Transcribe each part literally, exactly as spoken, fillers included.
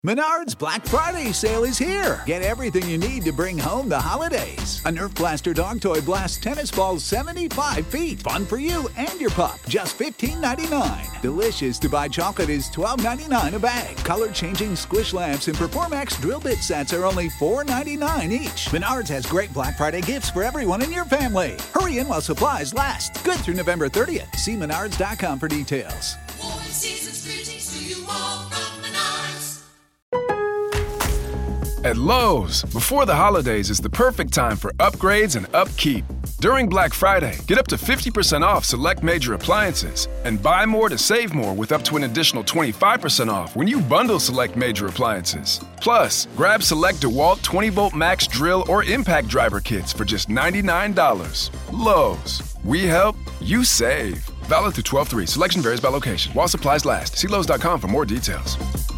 Menards Black Friday sale is here. Get everything you need to bring home the holidays. A Nerf Blaster dog toy blasts tennis balls seventy-five feet. Fun for you and your pup. Just fifteen ninety-nine. Delicious Dubai chocolate is twelve ninety-nine a bag. Color-changing squish lamps and Performax drill bit sets are only four ninety-nine each. Menards has great Black Friday gifts for everyone in your family. Hurry in while supplies last. Good through November thirtieth. See menards dot com for details. Warm season's greetings to you all from Menards. At Lowe's, before the holidays is the perfect time for upgrades and upkeep. During Black Friday, get up to fifty percent off select major appliances and buy more to save more with up to an additional twenty-five percent off when you bundle select major appliances. Plus, grab select DeWalt twenty volt max drill or impact driver kits for just ninety-nine dollars. Lowe's, we help, you save. Valid through twelve three. Selection varies by location. While supplies last. See Lowe's dot com for more details.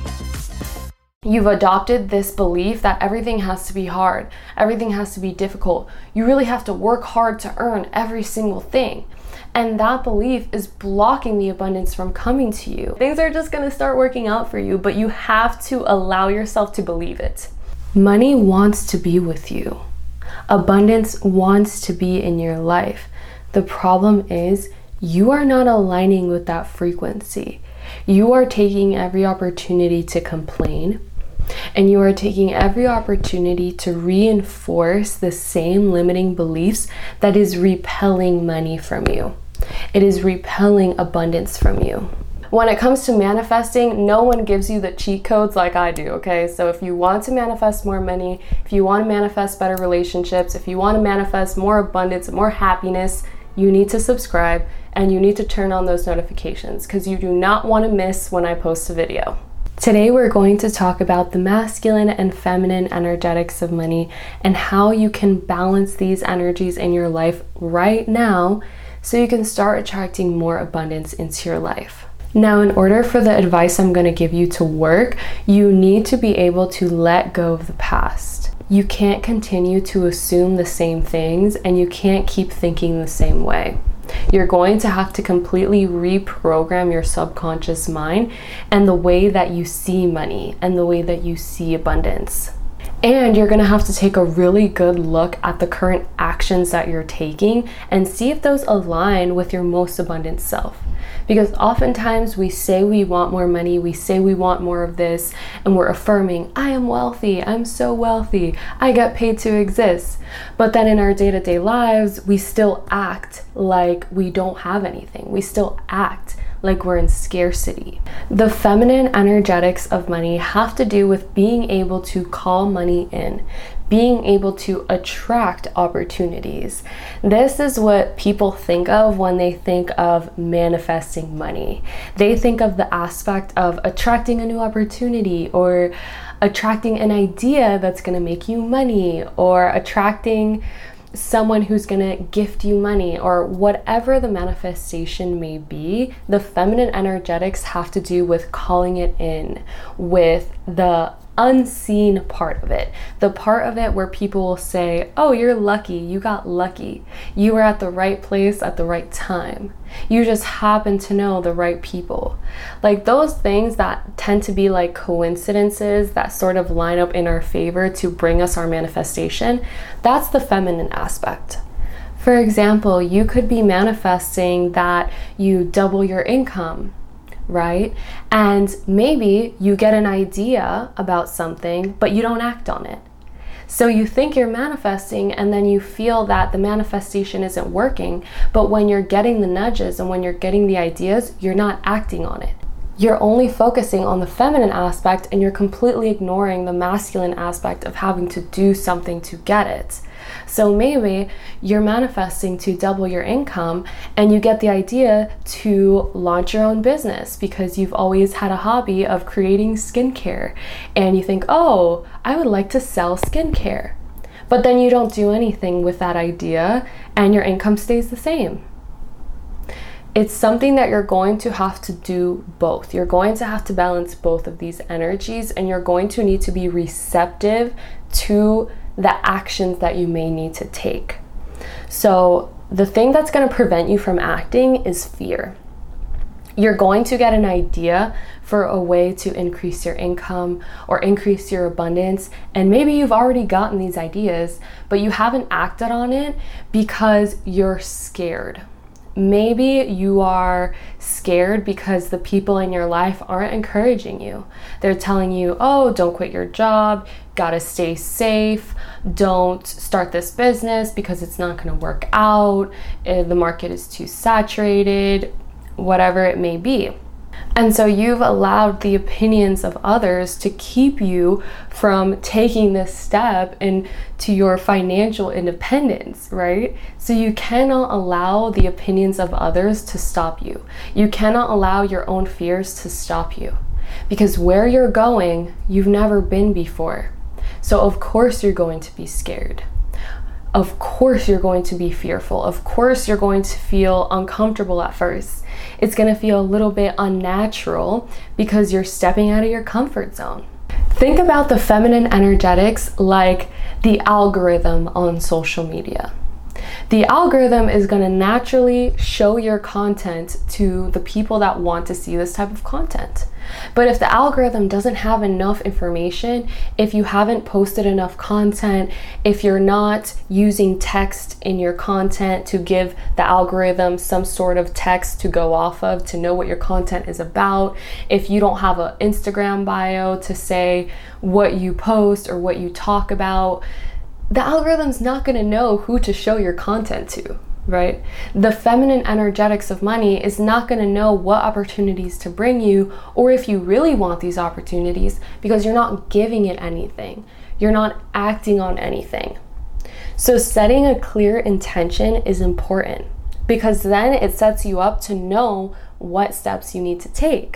You've adopted this belief that everything has to be hard, everything has to be difficult. You really have to work hard to earn every single thing. And that belief is blocking the abundance from coming to you. Things are just gonna start working out for you, but you have to allow yourself to believe it. Money wants to be with you. Abundance wants to be in your life. The problem is you are not aligning with that frequency. You are taking every opportunity to complain. And you are taking every opportunity to reinforce the same limiting beliefs that is repelling money from you. It is repelling abundance from you. When it comes to manifesting, no one gives you the cheat codes like I do, okay? So if you want to manifest more money, if you want to manifest better relationships, if you want to manifest more abundance, more happiness, you need to subscribe and you need to turn on those notifications because you do not want to miss when I post a video. Today we're going to talk about the masculine and feminine energetics of money and how you can balance these energies in your life right now so you can start attracting more abundance into your life. Now, in order for the advice I'm going to give you to work, you need to be able to let go of the past. You can't continue to assume the same things and you can't keep thinking the same way. You're going to have to completely reprogram your subconscious mind and the way that you see money and the way that you see abundance. And you're going to have to take a really good look at the current actions that you're taking and see if those align with your most abundant self. Because oftentimes we say we want more money, we say we want more of this, and we're affirming, I am wealthy, I'm so wealthy, I get paid to exist. But then in our day-to-day lives, we still act like we don't have anything. We still act like we're in scarcity. The feminine energetics of money have to do with being able to call money in, being able to attract opportunities. This is what people think of when they think of manifesting money. They think of the aspect of attracting a new opportunity or attracting an idea that's gonna make you money or attracting someone who's gonna gift you money or whatever the manifestation may be. The feminine energetics have to do with calling it in, with the unseen part of it, the part of it where people will say, oh, you're lucky, you got lucky, you were at the right place at the right time, you just happen to know the right people. Like those things that tend to be like coincidences that sort of line up in our favor to bring us our manifestation, that's the feminine aspect. For example, you could be manifesting that you double your income, right? And maybe you get an idea about something, but you don't act on it. So you think you're manifesting and then you feel that the manifestation isn't working, but when you're getting the nudges and when you're getting the ideas, you're not acting on it. You're only focusing on the feminine aspect and you're completely ignoring the masculine aspect of having to do something to get it. So maybe you're manifesting to double your income and you get the idea to launch your own business because you've always had a hobby of creating skincare and you think, oh, I would like to sell skincare. But then you don't do anything with that idea and your income stays the same. It's something that you're going to have to do both. You're going to have to balance both of these energies and you're going to need to be receptive to the actions that you may need to take. So the thing that's going to prevent you from acting is fear. You're going to get an idea for a way to increase your income or increase your abundance. And maybe you've already gotten these ideas, but you haven't acted on it because you're scared. Maybe you are scared because the people in your life aren't encouraging you. They're telling you, oh, don't quit your job, gotta stay safe, don't start this business because it's not gonna work out, the market is too saturated, whatever it may be. And so you've allowed the opinions of others to keep you from taking this step into your financial independence, right? So you cannot allow the opinions of others to stop you. You cannot allow your own fears to stop you, because where you're going, you've never been before. So of course you're going to be scared. Of course you're going to be fearful. Of course you're going to feel uncomfortable at first. It's going to feel a little bit unnatural because you're stepping out of your comfort zone. Think about the feminine energetics like the algorithm on social media. The algorithm is going to naturally show your content to the people that want to see this type of content. But if the algorithm doesn't have enough information, if you haven't posted enough content, if you're not using text in your content to give the algorithm some sort of text to go off of to know what your content is about, if you don't have an Instagram bio to say what you post or what you talk about, the algorithm's not going to know who to show your content to, right? The feminine energetics of money is not going to know what opportunities to bring you, or if you really want these opportunities, because you're not giving it anything. You're not acting on anything. So setting a clear intention is important, because then it sets you up to know what steps you need to take.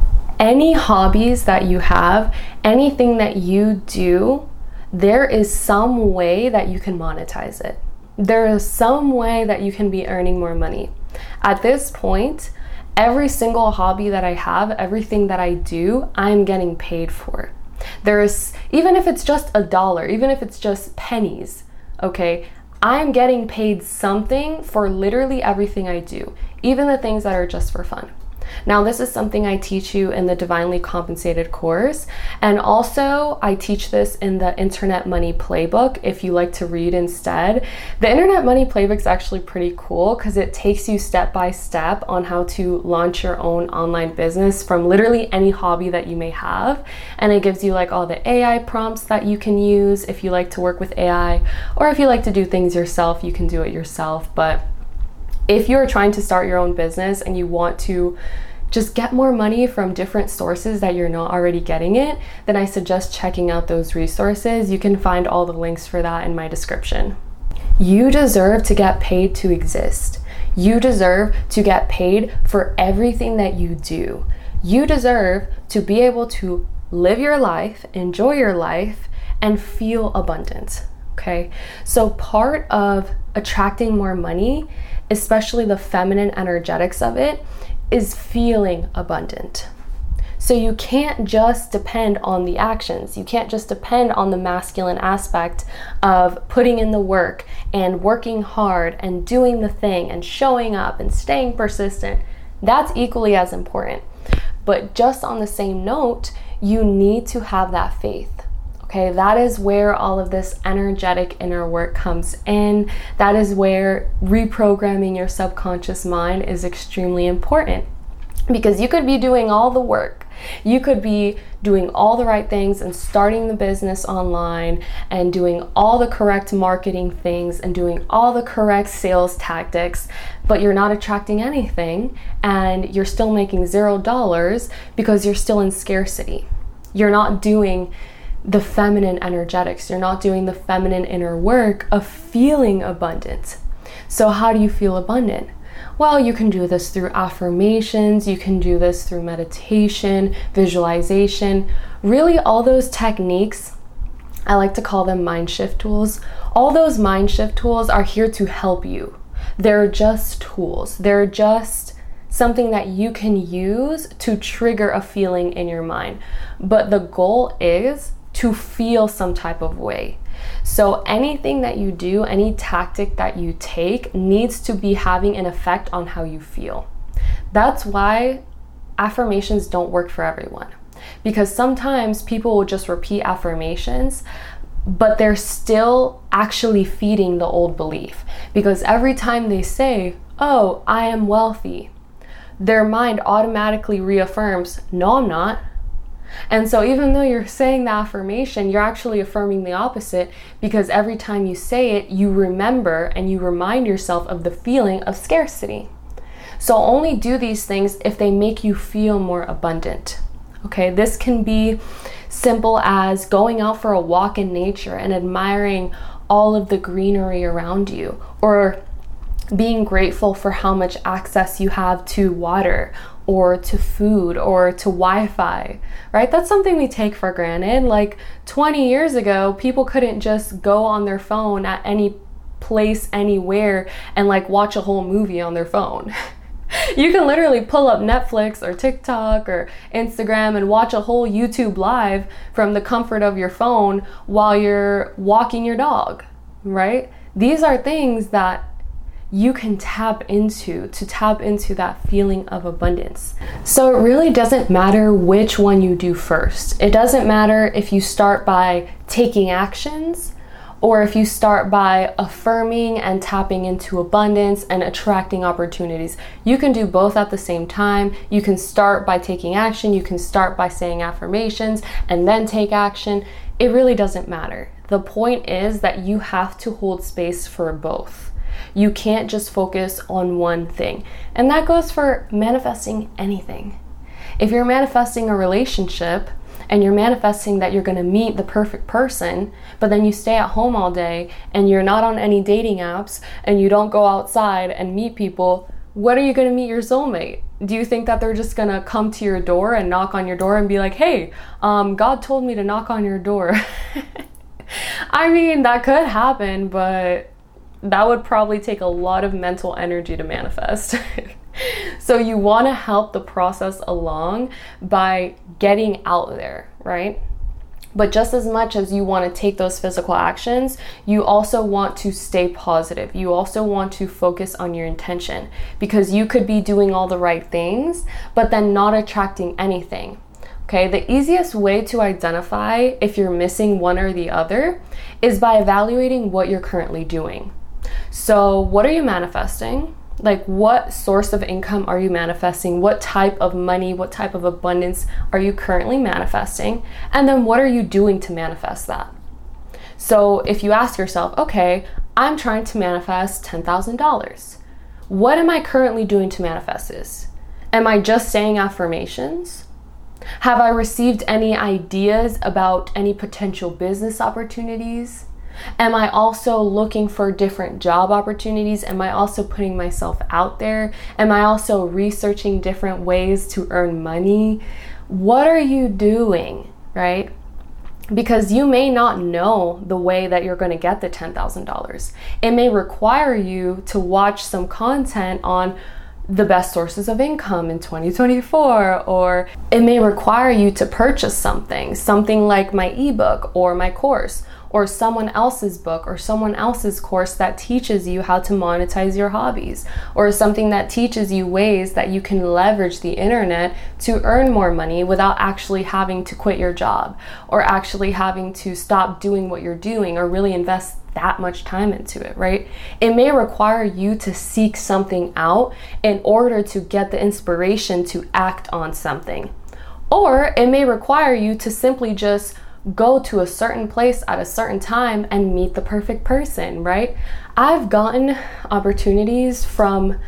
Any hobbies that you have, anything that you do, there is some way that you can monetize it. There is some way that you can be earning more money. At this point, every single hobby that I have, everything that I do, I'm getting paid for. There is, even if it's just a dollar, even if it's just pennies, okay, I'm getting paid something for literally everything I do, even the things that are just for fun. Now, this is something I teach you in the Divinely Compensated course, and also I teach this in the Internet Money Playbook if you like to read instead. The Internet Money Playbook is actually pretty cool because it takes you step by step on how to launch your own online business from literally any hobby that you may have, and it gives you like all the A I prompts that you can use if you like to work with A I, or if you like to do things yourself, you can do it yourself. But if you're trying to start your own business and you want to just get more money from different sources that you're not already getting it, then I suggest checking out those resources. You can find all the links for that in my description. You deserve to get paid to exist. You deserve to get paid for everything that you do. You deserve to be able to live your life, enjoy your life, and feel abundant. Okay? So part of attracting more money, especially the feminine energetics of it, is feeling abundant. So you can't just depend on the actions. You can't just depend on the masculine aspect of putting in the work and working hard and doing the thing and showing up and staying persistent. That's equally as important. But just on the same note, you need to have that faith. Okay, that is where all of this energetic inner work comes in. That is where reprogramming your subconscious mind is extremely important, because you could be doing all the work. You could be doing all the right things and starting the business online and doing all the correct marketing things and doing all the correct sales tactics, but you're not attracting anything and you're still making zero dollars because you're still in scarcity. You're not doing the feminine energetics. You're not doing the feminine inner work of feeling abundant. So how do you feel abundant? Well, you can do this through affirmations, you can do this through meditation, visualization, really all those techniques. I like to call them mind shift tools. All those mind shift tools are here to help you. They're just tools. They're just something that you can use to trigger a feeling in your mind. But the goal is to feel some type of way. So anything that you do, any tactic that you take needs to be having an effect on how you feel. That's why affirmations don't work for everyone. Because sometimes people will just repeat affirmations, but they're still actually feeding the old belief. Because every time they say, oh, I am wealthy, their mind automatically reaffirms, no, I'm not. And so even though you're saying the affirmation, you're actually affirming the opposite, because every time you say it, you remember and you remind yourself of the feeling of scarcity. So only do these things if they make you feel more abundant. Okay, this can be simple as going out for a walk in nature and admiring all of the greenery around you, or being grateful for how much access you have to water or to food or to Wi-Fi, right? That's something we take for granted. Like twenty years ago, people couldn't just go on their phone at any place, anywhere, and like watch a whole movie on their phone. You can literally pull up Netflix or TikTok or Instagram and watch a whole YouTube live from the comfort of your phone while you're walking your dog, right? These are things that you can tap into to tap into that feeling of abundance. So it really doesn't matter which one you do first. It doesn't matter if you start by taking actions or if you start by affirming and tapping into abundance and attracting opportunities. You can do both at the same time. You can start by taking action. You can start by saying affirmations and then take action. It really doesn't matter. The point is that you have to hold space for both. You can't just focus on one thing. And that goes for manifesting anything. If you're manifesting a relationship and you're manifesting that you're going to meet the perfect person, but then you stay at home all day and you're not on any dating apps and you don't go outside and meet people, what are you going to meet your soulmate? Do you think that they're just going to come to your door and knock on your door and be like, hey, um, God told me to knock on your door? I mean, that could happen, but that would probably take a lot of mental energy to manifest. So you want to help the process along by getting out there, right? But just as much as you want to take those physical actions, you also want to stay positive. You also want to focus on your intention, because you could be doing all the right things, but then not attracting anything. Okay, the easiest way to identify if you're missing one or the other is by evaluating what you're currently doing. So what are you manifesting? Like, what source of income are you manifesting? What type of money, what type of abundance are you currently manifesting? And then what are you doing to manifest that? So if you ask yourself, okay, I'm trying to manifest ten thousand dollars. What am I currently doing to manifest this? Am I just saying affirmations? Have I received any ideas about any potential business opportunities? Am I also looking for different job opportunities? Am I also putting myself out there? Am I also researching different ways to earn money? What are you doing, right? Because you may not know the way that you're going to get the ten thousand dollars. It may require you to watch some content on the best sources of income in twenty twenty-four, or it may require you to purchase something, something like my ebook or my course, or someone else's book or someone else's course that teaches you how to monetize your hobbies, or something that teaches you ways that you can leverage the internet to earn more money without actually having to quit your job or actually having to stop doing what you're doing or really invest that much time into it, right? It may require you to seek something out in order to get the inspiration to act on something. Or it may require you to simply just go to a certain place at a certain time and meet the perfect person, right? I've gotten opportunities from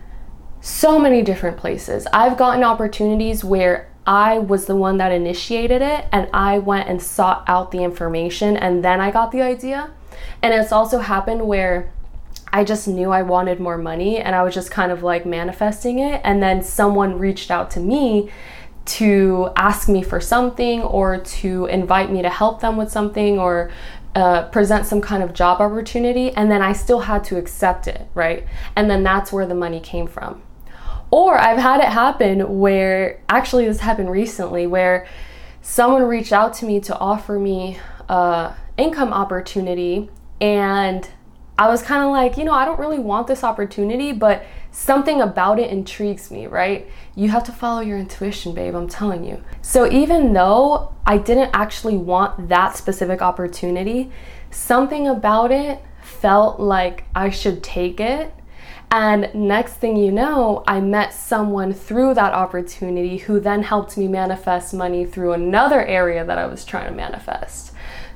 so many different places. I've gotten opportunities where I was the one that initiated it and I went and sought out the information and then I got the idea. And it's also happened where I just knew I wanted more money and I was just kind of like manifesting it, and then someone reached out to me to ask me for something or to invite me to help them with something or uh, present some kind of job opportunity, and then I still had to accept it, right? And then that's where the money came from. Or I've had it happen where, actually this happened recently, where someone reached out to me to offer me uh, income opportunity, and I was kind of like, you know, I don't really want this opportunity, but something about it intrigues me, right? You have to follow your intuition, babe, I'm telling you. So even though I didn't actually want that specific opportunity, something about it felt like I should take it. And next thing you know, I met someone through that opportunity who then helped me manifest money through another area that I was trying to manifest.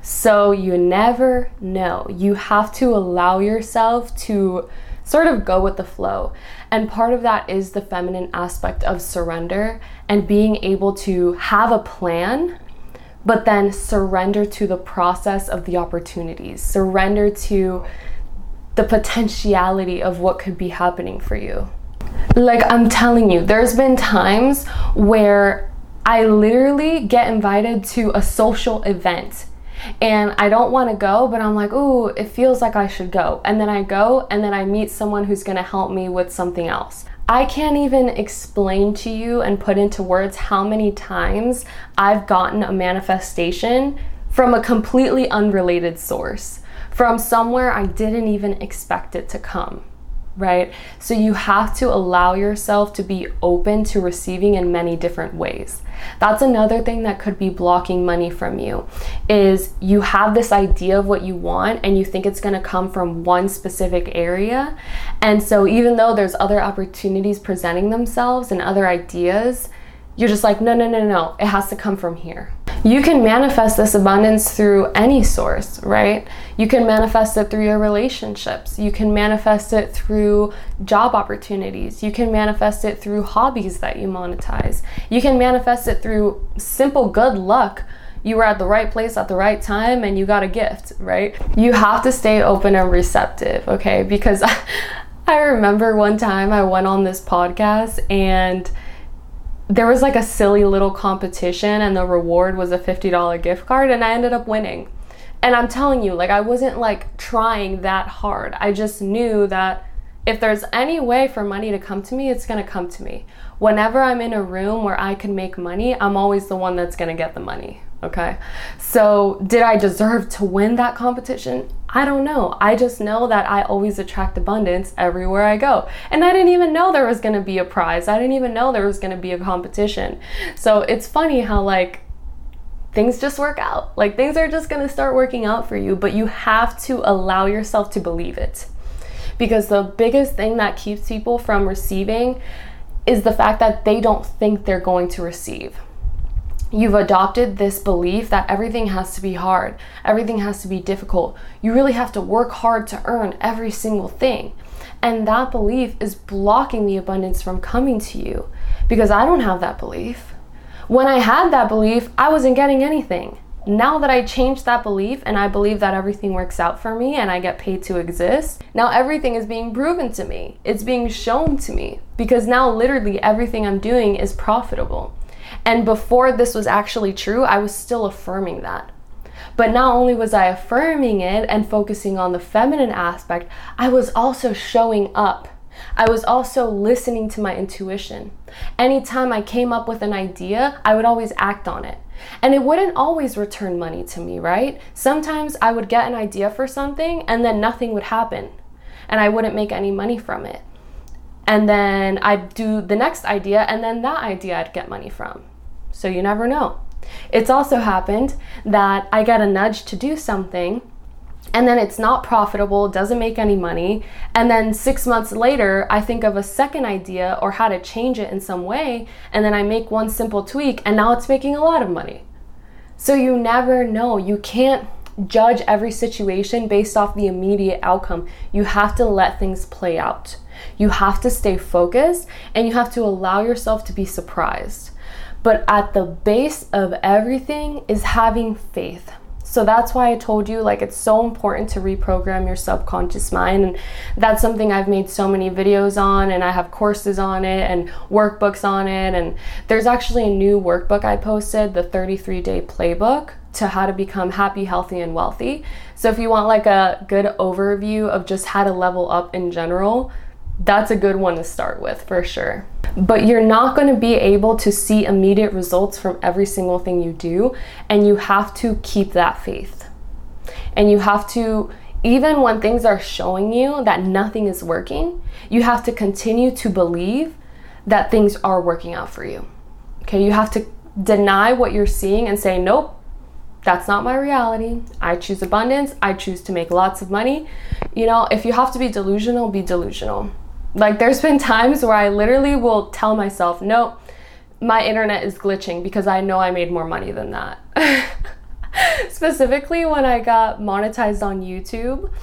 So you never know. You have to allow yourself to sort of go with the flow. And part of that is the feminine aspect of surrender and being able to have a plan, but then surrender to the process of the opportunities, surrender to the potentiality of what could be happening for you. Like, I'm telling you, there's been times where I literally get invited to a social event and I don't want to go, but I'm like, ooh, it feels like I should go. And then I go, and then I meet someone who's going to help me with something else. I can't even explain to you and put into words how many times I've gotten a manifestation from a completely unrelated source, from somewhere I didn't even expect it to come, right? So you have to allow yourself to be open to receiving in many different ways. That's another thing that could be blocking money from you, is you have this idea of what you want and you think it's going to come from one specific area. And so even though there's other opportunities presenting themselves and other ideas, you're just like, no, no, no, no, it has to come from here. You can manifest this abundance through any source, right? You can manifest it through your relationships. You can manifest it through job opportunities. You can manifest it through hobbies that you monetize. You can manifest it through simple good luck. You were at the right place at the right time and you got a gift, right? You have to stay open and receptive, okay? Because I remember one time I went on this podcast and there was like a silly little competition and the reward was a fifty dollar gift card and I ended up winning. And I'm telling you, like, I wasn't like trying that hard. I just knew that if there's any way for money to come to me, it's gonna come to me. Whenever I'm in a room where I can make money, I'm always the one that's gonna get the money, okay? So did I deserve to win that competition? I don't know. I just know that I always attract abundance everywhere I go. And I didn't even know there was gonna be a prize. I didn't even know there was gonna be a competition. So it's funny how like things just work out. Like things are just gonna start working out for you, but you have to allow yourself to believe it. Because the biggest thing that keeps people from receiving is the fact that they don't think they're going to receive. You've adopted this belief that everything has to be hard, everything has to be difficult. You really have to work hard to earn every single thing. And that belief is blocking the abundance from coming to you, because I don't have that belief. When I had that belief, I wasn't getting anything. Now that I changed that belief and I believe that everything works out for me and I get paid to exist, now everything is being proven to me. It's being shown to me, because now literally everything I'm doing is profitable. And before this was actually true, I was still affirming that. But not only was I affirming it and focusing on the feminine aspect, I was also showing up. I was also listening to my intuition. Anytime I came up with an idea, I would always act on it. And it wouldn't always return money to me, right? Sometimes I would get an idea for something and then nothing would happen and I wouldn't make any money from it. And then I'd do the next idea and then that idea I'd get money from. So you never know. It's also happened that I get a nudge to do something and then it's not profitable, doesn't make any money. And then six months later, I think of a second idea or how to change it in some way. And then I make one simple tweak and now it's making a lot of money. So you never know. You can't judge every situation based off the immediate outcome. You have to let things play out. You have to stay focused and you have to allow yourself to be surprised. But at the base of everything is having faith. So that's why I told you, like, it's so important to reprogram your subconscious mind. And that's something I've made so many videos on, and I have courses on it and workbooks on it. And there's actually a new workbook I posted, the thirty-three day playbook to how to become happy, healthy, and wealthy. So if you want like a good overview of just how to level up in general, that's a good one to start with for sure. But you're not going to be able to see immediate results from every single thing you do, and you have to keep that faith. And you have to even when things are showing you that nothing is working, you have to continue to believe that things are working out for you. Okay, you have to deny what you're seeing and say, nope, that's not my reality. I choose abundance. I choose to make lots of money. You know, if you have to be delusional, be delusional. Like, there's been times where I literally will tell myself, nope, my internet is glitching because I know I made more money than that. Specifically when I got monetized on YouTube,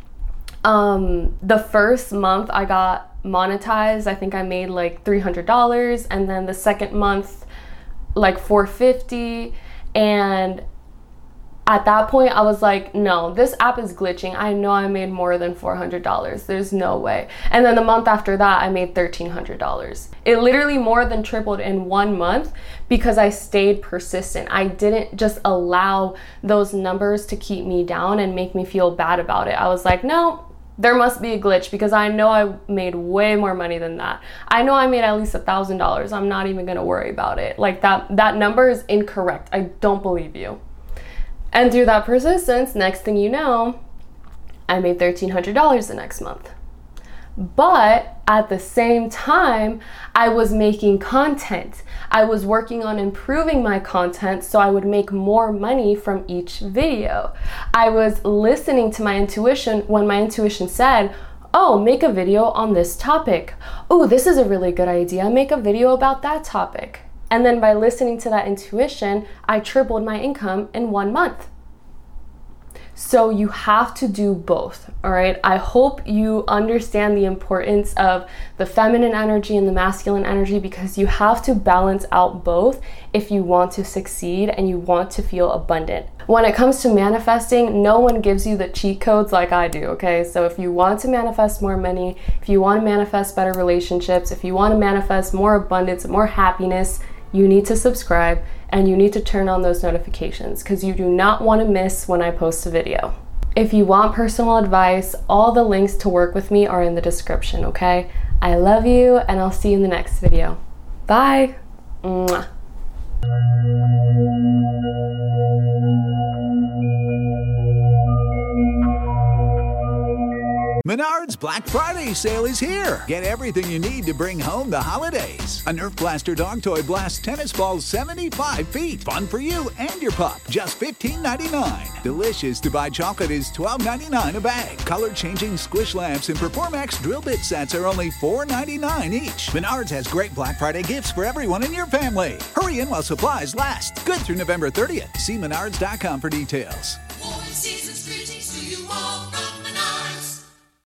um, the first month I got monetized, I think I made like three hundred dollars, and then the second month like four hundred fifty dollars, and at that point I was like, no, this app is glitching. I know I made more than four hundred dollars. There's no way. And then the month after that, I made thirteen hundred dollars. It literally more than tripled in one month because I stayed persistent. I didn't just allow those numbers to keep me down and make me feel bad about it. I was like, no, there must be a glitch because I know I made way more money than that. I know I made at least a thousand dollars. I'm not even gonna worry about it. Like that, that number is incorrect. I don't believe you. And through that persistence, next thing you know, I made thirteen hundred dollars the next month. But at the same time, I was making content. I was working on improving my content so I would make more money from each video. I was listening to my intuition when my intuition said, oh, make a video on this topic. Oh, this is a really good idea. Make a video about that topic. And then by listening to that intuition, I tripled my income in one month. So you have to do both, all right? I hope you understand the importance of the feminine energy and the masculine energy, because you have to balance out both if you want to succeed and you want to feel abundant. When it comes to manifesting, no one gives you the cheat codes like I do, okay? So if you want to manifest more money, if you want to manifest better relationships, if you want to manifest more abundance, more happiness, you need to subscribe and you need to turn on those notifications because you do not want to miss when I post a video. If you want personal advice, all the links to work with me are in the description, okay? I love you and I'll see you in the next video. Bye. Mwah. Menards Black Friday sale is here. Get everything you need to bring home the holidays. A Nerf Blaster dog toy blasts tennis balls seventy-five feet. Fun for you and your pup. Just fifteen ninety-nine. Delicious Dubai chocolate is twelve ninety-nine a bag. Color-changing squish lamps and Performax drill bit sets are only four ninety-nine each. Menards has great Black Friday gifts for everyone in your family. Hurry in while supplies last. Good through November thirtieth. See menards dot com for details. Warm season.